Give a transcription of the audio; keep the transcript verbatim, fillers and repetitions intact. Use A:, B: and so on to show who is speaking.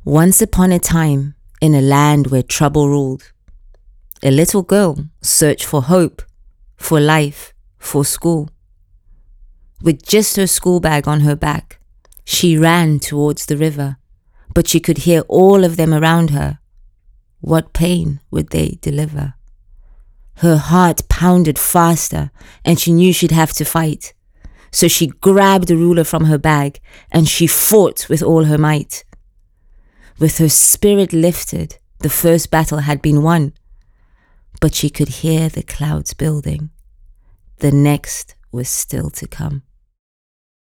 A: Once upon a time, in a land where trouble ruled, a little girl searched for hope, for life, for school. With just her school bag on her back, she ran towards the river, but she could hear all of them around her. What pain would they deliver? Her heart pounded faster, and she knew she'd have to fight. So she grabbed a ruler from her bag, and she fought with all her might. With her spirit lifted, the first battle had been won. But she could hear the clouds building. The next was still to come.